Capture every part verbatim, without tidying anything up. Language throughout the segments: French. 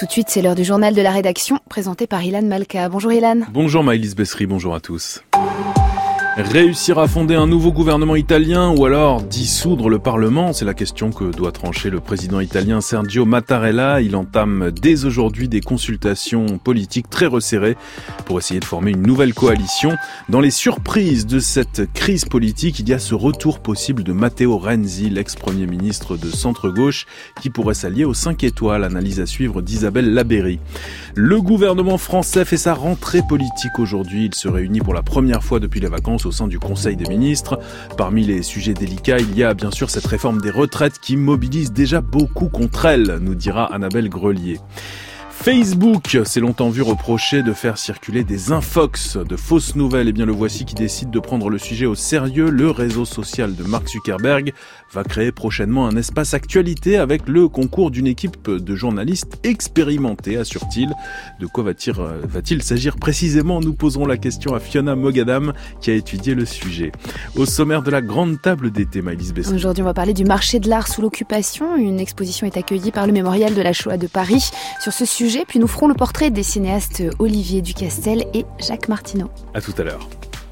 Tout de suite, c'est l'heure du journal de la rédaction, présenté par Ilan Malka. Bonjour Ilan. Bonjour Maëlys Bessery, bonjour à tous. Réussir à fonder un nouveau gouvernement italien ou alors dissoudre le Parlement, c'est la question que doit trancher le président italien Sergio Mattarella. Il entame dès aujourd'hui des consultations politiques très resserrées pour essayer de former une nouvelle coalition. Dans les surprises de cette crise politique, il y a ce retour possible de Matteo Renzi, l'ex-premier ministre de centre-gauche, qui pourrait s'allier aux cinq étoiles. Analyse à suivre d'Isabelle Labéry. Le gouvernement français fait sa rentrée politique aujourd'hui. Il se réunit pour la première fois depuis les vacances au sein du Conseil des ministres. Parmi les sujets délicats, il y a bien sûr cette réforme des retraites qui mobilise déjà beaucoup contre elle, nous dira Annabelle Grelier. Facebook s'est longtemps vu reprocher de faire circuler des infox, de fausses nouvelles. Et bien le voici qui décide de prendre le sujet au sérieux. Le réseau social de Mark Zuckerberg va créer prochainement un espace actualité avec le concours d'une équipe de journalistes expérimentés, assure-t-il. De quoi va-t-il, va-t-il s'agir précisément? Nous poserons la question à Fiona Mogadam qui a étudié le sujet. Au sommaire de la grande table d'été, Maëlys Bessery. Aujourd'hui, on va parler du marché de l'art sous l'occupation. Une exposition est accueillie par le Mémorial de la Shoah de Paris sur ce sujet. Puis nous ferons le portrait des cinéastes Olivier Ducastel et Jacques Martineau. À tout à l'heure.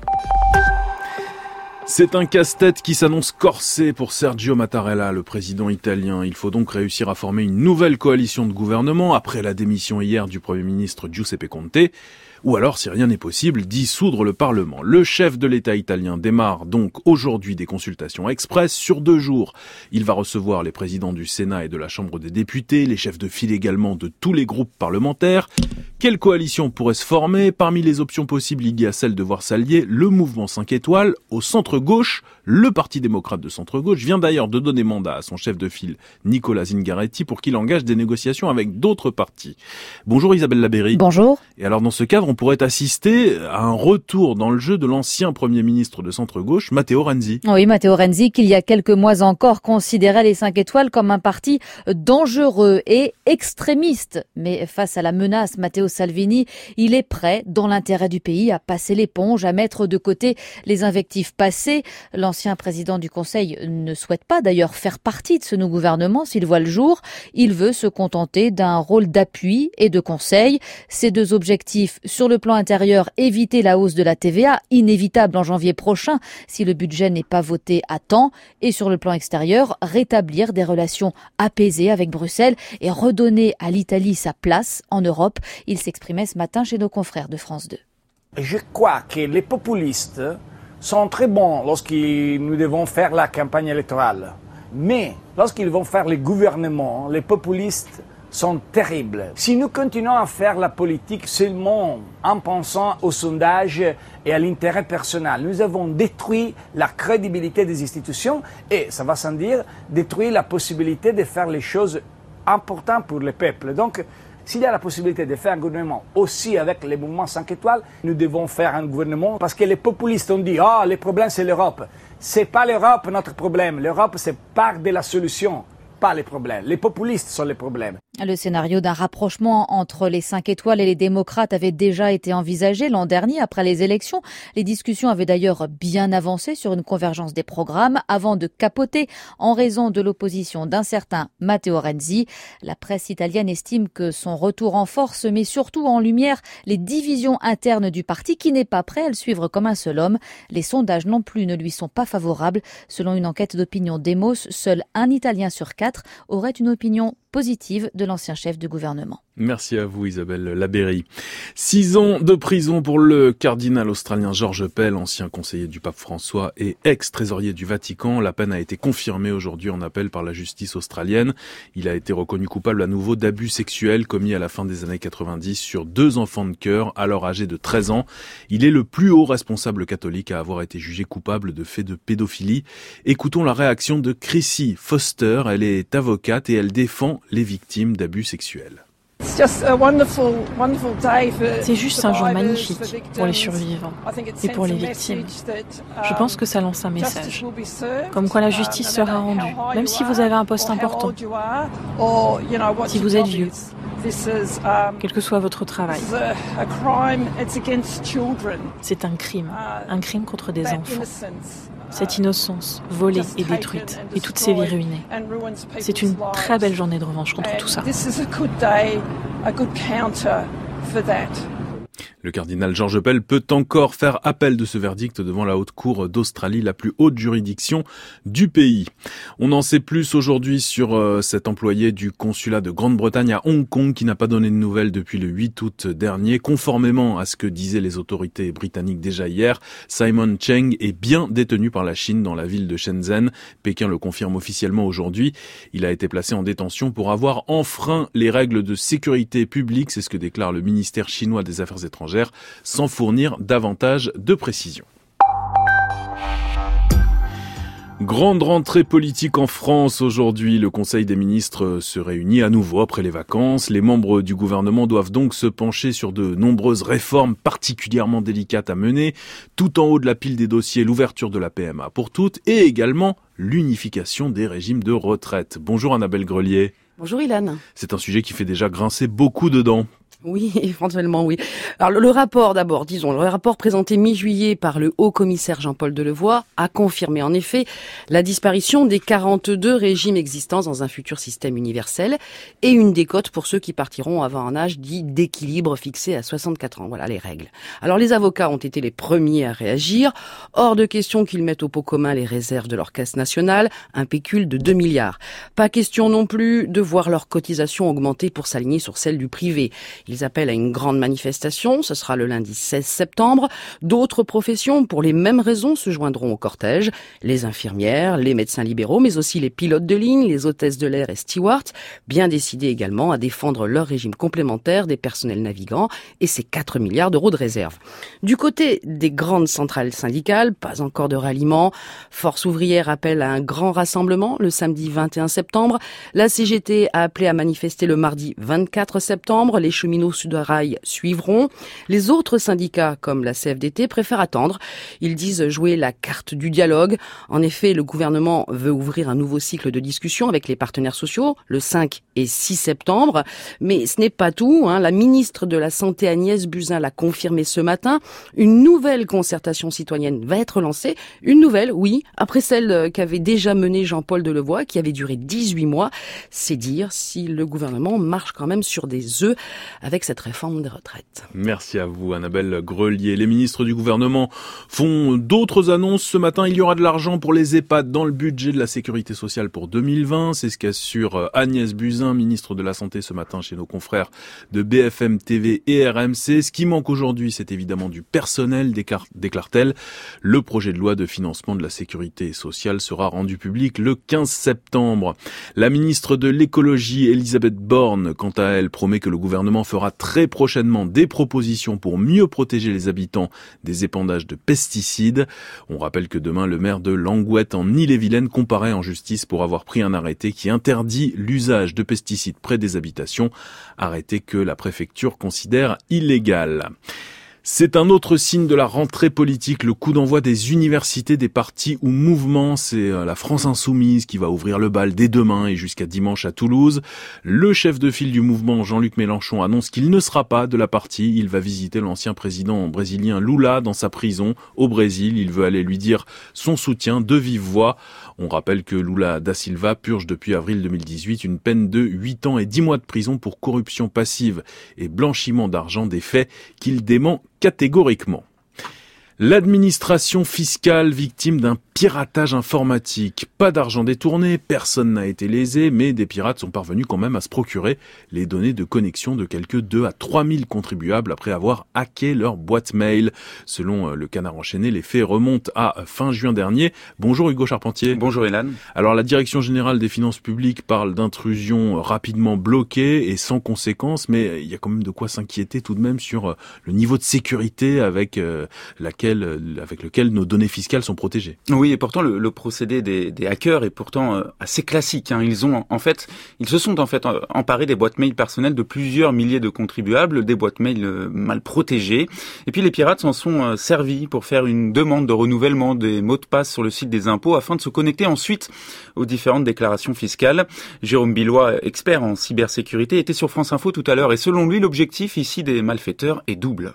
C'est un casse-tête qui s'annonce corsé pour Sergio Mattarella, le président italien. Il faut donc réussir à former une nouvelle coalition de gouvernement après la démission hier du Premier ministre Giuseppe Conte. Ou alors, si rien n'est possible, dissoudre le Parlement. Le chef de l'État italien démarre donc aujourd'hui des consultations express sur deux jours. Il va recevoir les présidents du Sénat et de la Chambre des députés, les chefs de file également de tous les groupes parlementaires. Quelle coalition pourrait se former? Parmi les options possibles, il y a celle de voir s'allier le mouvement cinq étoiles au centre-gauche. Le Parti démocrate de centre-gauche vient d'ailleurs de donner mandat à son chef de file, Nicola Zingaretti, pour qu'il engage des négociations avec d'autres partis. Bonjour Isabelle Labéry. Bonjour. Et alors dans ce cadre, on pourrait assister à un retour dans le jeu de l'ancien Premier ministre de centre-gauche, Matteo Renzi. Oui, Matteo Renzi, qu'il y a quelques mois encore considérait les cinq étoiles comme un parti dangereux et extrémiste. Mais face à la menace, Matteo Salvini, il est prêt, dans l'intérêt du pays, à passer l'éponge, à mettre de côté les invectives passées. L'ancien président du Conseil ne souhaite pas d'ailleurs faire partie de ce nouveau gouvernement s'il voit le jour. Il veut se contenter d'un rôle d'appui et de conseil. Ces deux objectifs, sur le plan intérieur, éviter la hausse de la T V A, inévitable en janvier prochain si le budget n'est pas voté à temps. Et sur le plan extérieur, rétablir des relations apaisées avec Bruxelles et redonner à l'Italie sa place en Europe. Il s'exprimait ce matin chez nos confrères de France deux. Je crois que les populistes sont très bons lorsque nous devons faire la campagne électorale. Mais lorsqu'ils vont faire les gouvernements, les populistes sont terribles. Si nous continuons à faire la politique seulement en pensant aux sondages et à l'intérêt personnel, nous avons détruit la crédibilité des institutions et, ça va sans dire, détruit la possibilité de faire les choses importantes pour le peuple. Donc, s'il y a la possibilité de faire un gouvernement aussi avec les mouvements cinq étoiles, nous devons faire un gouvernement parce que les populistes ont dit « Ah, oh, le problème c'est l'Europe ». C'est pas l'Europe notre problème. L'Europe c'est part de la solution, pas les problèmes. Les populistes sont les problèmes. Le scénario d'un rapprochement entre les cinq étoiles et les démocrates avait déjà été envisagé l'an dernier après les élections. Les discussions avaient d'ailleurs bien avancé sur une convergence des programmes avant de capoter en raison de l'opposition d'un certain Matteo Renzi. La presse italienne estime que son retour en force met surtout en lumière les divisions internes du parti qui n'est pas prêt à le suivre comme un seul homme. Les sondages non plus ne lui sont pas favorables. Selon une enquête d'opinion Demos, seul un Italien sur quatre aurait une opinion positive de l'ancien chef du gouvernement. Merci à vous Isabelle Labéry. Six ans de prison pour le cardinal australien George Pell, ancien conseiller du pape François et ex-trésorier du Vatican. La peine a été confirmée aujourd'hui en appel par la justice australienne. Il a été reconnu coupable à nouveau d'abus sexuels commis à la fin des années quatre-vingt-dix sur deux enfants de cœur, alors âgés de treize ans. Il est le plus haut responsable catholique à avoir été jugé coupable de faits de pédophilie. Écoutons la réaction de Chrissy Foster. Elle est avocate et elle défend les victimes d'abus sexuels. C'est juste un jour magnifique pour les survivants et pour les victimes. Je pense que ça lance un message, comme quoi la justice sera rendue, même si vous avez un poste important, si vous êtes vieux, quel que soit votre travail. C'est un crime, un crime contre des enfants. Cette innocence volée et détruite, et toutes ces vies ruinées. C'est une très belle journée de revanche contre tout ça. a good counter for that. Le cardinal George Pell peut encore faire appel de ce verdict devant la Haute Cour d'Australie, la plus haute juridiction du pays. On en sait plus aujourd'hui sur euh, cet employé du consulat de Grande-Bretagne à Hong Kong qui n'a pas donné de nouvelles depuis le huit août dernier. Conformément à ce que disaient les autorités britanniques déjà hier, Simon Cheng est bien détenu par la Chine dans la ville de Shenzhen. Pékin le confirme officiellement aujourd'hui. Il a été placé en détention pour avoir enfreint les règles de sécurité publique. C'est ce que déclare le ministère chinois des Affaires étrangères, sans fournir davantage de précisions. Grande rentrée politique en France aujourd'hui. Le Conseil des ministres se réunit à nouveau après les vacances. Les membres du gouvernement doivent donc se pencher sur de nombreuses réformes particulièrement délicates à mener. Tout en haut de la pile des dossiers, l'ouverture de la P M A pour toutes et également l'unification des régimes de retraite. Bonjour Annabelle Grelier. Bonjour Ilan. C'est un sujet qui fait déjà grincer beaucoup de dents. Oui, éventuellement, oui. Alors, le, le rapport, d'abord, disons, le rapport présenté mi-juillet par le haut-commissaire Jean-Paul Delevoye a confirmé, en effet, la disparition des quarante-deux régimes existants dans un futur système universel et une décote pour ceux qui partiront avant un âge dit d'équilibre fixé à soixante-quatre ans. Voilà les règles. Alors, les avocats ont été les premiers à réagir. Hors de question qu'ils mettent au pot commun les réserves de leur caisse nationale, un pécule de deux milliards. Pas question non plus de voir leurs cotisations augmenter pour s'aligner sur celles du privé. Ils appellent à une grande manifestation, ce sera le lundi seize septembre. D'autres professions, pour les mêmes raisons, se joindront au cortège. Les infirmières, les médecins libéraux, mais aussi les pilotes de ligne, les hôtesses de l'air et stewards, bien décidés également à défendre leur régime complémentaire des personnels navigants et ses quatre milliards d'euros de réserve. Du côté des grandes centrales syndicales, pas encore de ralliement. Force ouvrière appelle à un grand rassemblement le samedi vingt et un septembre. La C G T a appelé à manifester le mardi vingt-quatre septembre. Les cheminots Sud-Rail suivront. Les autres syndicats, comme la C F D T, préfèrent attendre. Ils disent jouer la carte du dialogue. En effet, le gouvernement veut ouvrir un nouveau cycle de discussion avec les partenaires sociaux le cinq et six septembre. Mais ce n'est pas tout, hein. La ministre de la Santé, Agnès Buzyn, l'a confirmé ce matin. Une nouvelle concertation citoyenne va être lancée. Une nouvelle, oui, après celle qu'avait déjà menée Jean-Paul Delevoye, qui avait duré dix-huit mois. C'est dire si le gouvernement marche quand même sur des œufs avec cette réforme des retraites. Merci à vous, Annabelle Grelier. Les ministres du gouvernement font d'autres annonces. Ce matin, il y aura de l'argent pour les EHPAD dans le budget de la sécurité sociale pour deux mille vingt. C'est ce qu'assure Agnès Buzyn, ministre de la Santé, ce matin chez nos confrères de B F M T V et R M C. Ce qui manque aujourd'hui, c'est évidemment du personnel, déclare-t-elle. Le projet de loi de financement de la sécurité sociale sera rendu public le quinze septembre. La ministre de l'écologie, Elisabeth Borne, quant à elle, promet que le gouvernement fera très prochainement des propositions pour mieux protéger les habitants des épandages de pesticides. On rappelle que demain, le maire de Langouette en Ille-et-Vilaine comparaît en justice pour avoir pris un arrêté qui interdit l'usage de pesticides près des habitations, arrêté que la préfecture considère illégal. C'est un autre signe de la rentrée politique, le coup d'envoi des universités, des partis ou mouvements. C'est la France Insoumise qui va ouvrir le bal dès demain et jusqu'à dimanche à Toulouse. Le chef de file du mouvement, Jean-Luc Mélenchon, annonce qu'il ne sera pas de la partie. Il va visiter l'ancien président brésilien Lula dans sa prison au Brésil. Il veut aller lui dire son soutien de vive voix. On rappelle que Lula da Silva purge depuis avril deux mille dix-huit une peine de huit ans et dix mois de prison pour corruption passive et blanchiment d'argent, des faits qu'il dément catégoriquement. L'administration fiscale victime d'un piratage informatique. Pas d'argent détourné, personne n'a été lésé, mais des pirates sont parvenus quand même à se procurer les données de connexion de quelques deux à trois mille contribuables après avoir hacké leur boîte mail. Selon le Canard enchaîné, les faits remontent à fin juin dernier. Bonjour Hugo Charpentier. Bonjour Ilan. Alors la Direction générale des finances publiques parle d'intrusion rapidement bloquée et sans conséquence, mais il y a quand même de quoi s'inquiéter tout de même sur le niveau de sécurité avec laquelle avec lequel nos données fiscales sont protégées. Oui, et pourtant le, le procédé des, des hackers est pourtant euh, assez classique. Hein. Ils ont en fait, ils se sont en fait emparés des boîtes mail personnelles de plusieurs milliers de contribuables, des boîtes mail euh, mal protégées. Et puis les pirates s'en sont euh, servis pour faire une demande de renouvellement des mots de passe sur le site des impôts afin de se connecter ensuite aux différentes déclarations fiscales. Jérôme Billois, expert en cybersécurité, était sur France Info tout à l'heure et selon lui, l'objectif ici des malfaiteurs est double.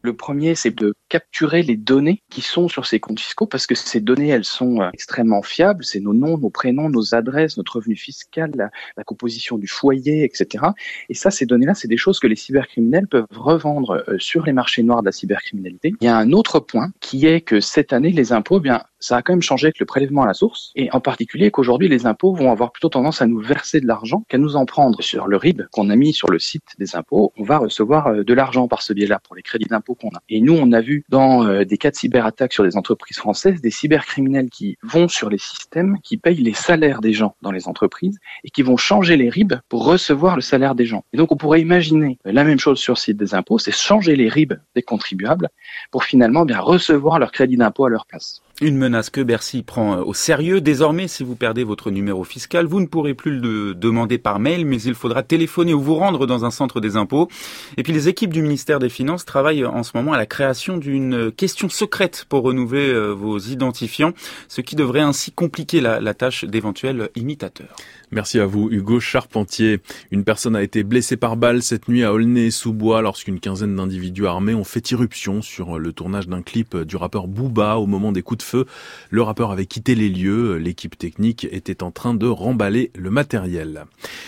Le premier, c'est de capturer les données qui sont sur ces comptes fiscaux parce que ces données, elles sont extrêmement fiables. C'est nos noms, nos prénoms, nos adresses, notre revenu fiscal, la, la composition du foyer, et cetera. Et ça, ces données-là, c'est des choses que les cybercriminels peuvent revendre sur les marchés noirs de la cybercriminalité. Il y a un autre point qui est que cette année, les impôts, eh bien, ça a quand même changé avec le prélèvement à la source. Et en particulier qu'aujourd'hui, les impôts vont avoir plutôt tendance à nous verser de l'argent qu'à nous en prendre. Sur le R I B qu'on a mis sur le site des impôts, on va recevoir de l'argent par ce biais-là pour les crédits d'impôt qu'on a. Et nous, on a vu dans euh, des cas de cyberattaques sur des entreprises françaises, des cybercriminels qui vont sur les systèmes, qui payent les salaires des gens dans les entreprises et qui vont changer les R I B pour recevoir le salaire des gens. Et donc, on pourrait imaginer la même chose sur le site des impôts, c'est changer les R I B des contribuables pour finalement bien recevoir leur crédit d'impôt à leur place. Une menace que Bercy prend au sérieux. Désormais, si vous perdez votre numéro fiscal, vous ne pourrez plus le demander par mail, mais il faudra téléphoner ou vous rendre dans un centre des impôts. Et puis les équipes du ministère des Finances travaillent en ce moment à la création d'une question secrète pour renouveler vos identifiants, ce qui devrait ainsi compliquer la, la tâche d'éventuels imitateurs. Merci à vous, Hugo Charpentier. Une personne a été blessée par balle cette nuit à Aulnay-sous-Bois lorsqu'une quinzaine d'individus armés ont fait irruption sur le tournage d'un clip du rappeur Booba. Au moment des coups de feu, le rappeur avait quitté les lieux. L'équipe technique était en train de remballer le matériel.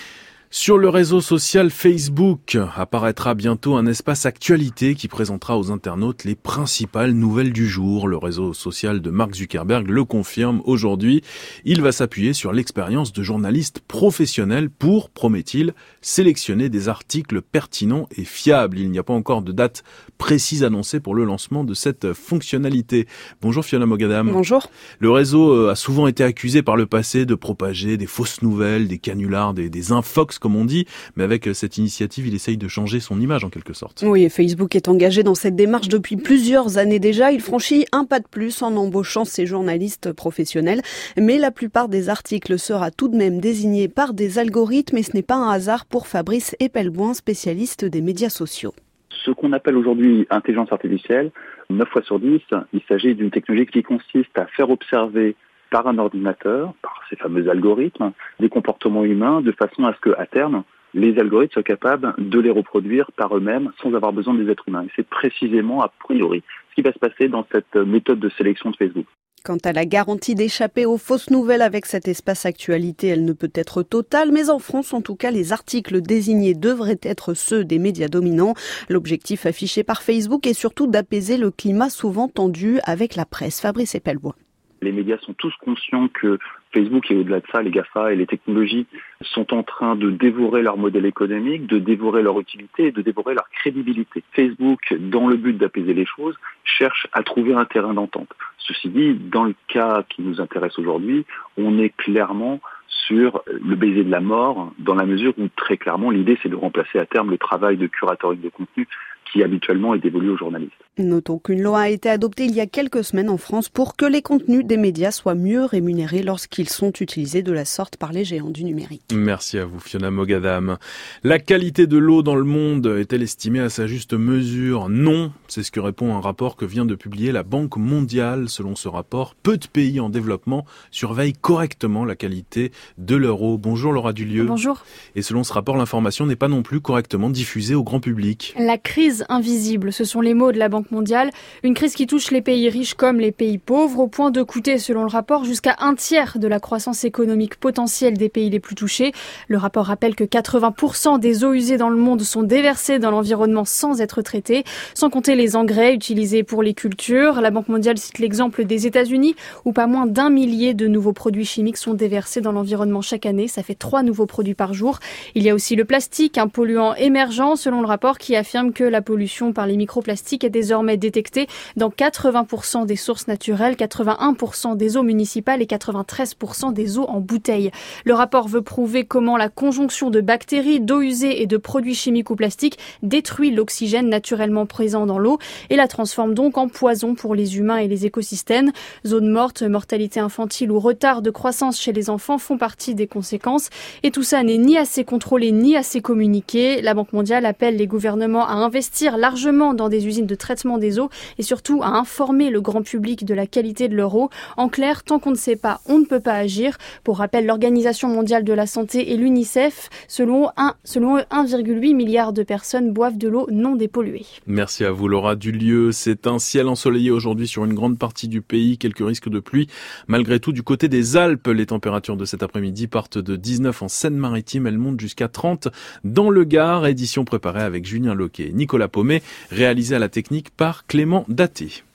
Sur le réseau social Facebook apparaîtra bientôt un espace actualité qui présentera aux internautes les principales nouvelles du jour. Le réseau social de Mark Zuckerberg le confirme aujourd'hui. Il va s'appuyer sur l'expérience de journalistes professionnels pour, promet-il, sélectionner des articles pertinents et fiables. Il n'y a pas encore de date précise annoncée pour le lancement de cette fonctionnalité. Bonjour Fiona Mogadam. Bonjour. Le réseau a souvent été accusé par le passé de propager des fausses nouvelles, des canulars, des, des infox comme on dit, mais avec cette initiative, il essaye de changer son image en quelque sorte. Oui, Facebook est engagé dans cette démarche depuis plusieurs années déjà. Il franchit un pas de plus en embauchant ses journalistes professionnels, mais la plupart des articles sera tout de même désignés par des algorithmes et ce n'est pas un hasard pour Fabrice Epelboin, spécialiste des médias sociaux. Ce qu'on appelle aujourd'hui intelligence artificielle, neuf fois sur dix, il s'agit d'une technologie qui consiste à faire observer par un ordinateur, par ces fameux algorithmes, des comportements humains de façon à ce qu'à terme, les algorithmes soient capables de les reproduire par eux-mêmes sans avoir besoin des êtres humains. Et c'est précisément, a priori, ce qui va se passer dans cette méthode de sélection de Facebook. Quant à la garantie d'échapper aux fausses nouvelles avec cet espace actualité, elle ne peut être totale, mais en France, en tout cas, les articles désignés devraient être ceux des médias dominants. L'objectif affiché par Facebook est surtout d'apaiser le climat souvent tendu avec la presse. Fabrice Epelbois. Les médias sont tous conscients que Facebook et au-delà de ça, les GAFA et les technologies sont en train de dévorer leur modèle économique, de dévorer leur utilité et de dévorer leur crédibilité. Facebook, dans le but d'apaiser les choses, cherche à trouver un terrain d'entente. Ceci dit, dans le cas qui nous intéresse aujourd'hui, on est clairement sur le baiser de la mort, dans la mesure où très clairement l'idée c'est de remplacer à terme le travail de curatoring de contenu qui habituellement est dévolu aux journalistes. Notons qu'une loi a été adoptée il y a quelques semaines en France pour que les contenus des médias soient mieux rémunérés lorsqu'ils sont utilisés de la sorte par les géants du numérique. Merci à vous Fiona Mogadam. La qualité de l'eau dans le monde est-elle estimée à sa juste mesure ? Non, c'est ce que répond un rapport que vient de publier la Banque mondiale. Selon ce rapport, peu de pays en développement surveillent correctement la qualité de leur eau. Bonjour Laura Dulieu. Bonjour. Et selon ce rapport, l'information n'est pas non plus correctement diffusée au grand public. La crise invisible, ce sont les mots de la Banque mondiale. Une crise qui touche les pays riches comme les pays pauvres, au point de coûter, selon le rapport, jusqu'à un tiers de la croissance économique potentielle des pays les plus touchés. Le rapport rappelle que quatre-vingts pour cent des eaux usées dans le monde sont déversées dans l'environnement sans être traitées, sans compter les engrais utilisés pour les cultures. La Banque mondiale cite l'exemple des États-Unis, où pas moins d'un millier de nouveaux produits chimiques sont déversés dans l'environnement chaque année. Ça fait trois nouveaux produits par jour. Il y a aussi le plastique, un polluant émergent, selon le rapport, qui affirme que la pollution par les microplastiques est désormais détectée dans quatre-vingts pour cent des sources naturelles, quatre-vingt-un pour cent des eaux municipales et quatre-vingt-treize pour cent des eaux en bouteille. Le rapport veut prouver comment la conjonction de bactéries, d'eau usée et de produits chimiques ou plastiques détruit l'oxygène naturellement présent dans l'eau et la transforme donc en poison pour les humains et les écosystèmes. Zones mortes, mortalité infantile ou retard de croissance chez les enfants font partie des conséquences. Et tout ça n'est ni assez contrôlé ni assez communiqué. La Banque mondiale appelle les gouvernements à investir investir largement dans des usines de traitement des eaux et surtout à informer le grand public de la qualité de leur eau. En clair, tant qu'on ne sait pas, on ne peut pas agir. Pour rappel, l'Organisation mondiale de la santé et l'UNICEF, selon, un, selon eux, un virgule huit milliard de personnes boivent de l'eau non dépolluée. Merci à vous Laura Dulieu. C'est un ciel ensoleillé aujourd'hui sur une grande partie du pays, quelques risques de pluie. Malgré tout, du côté des Alpes, les températures de cet après-midi partent de dix-neuf en Seine-Maritime, elles montent jusqu'à trente dans le Gard. Édition préparée avec Julien Loquet et Nicolas Paumet, réalisée à la technique par Clément Daté.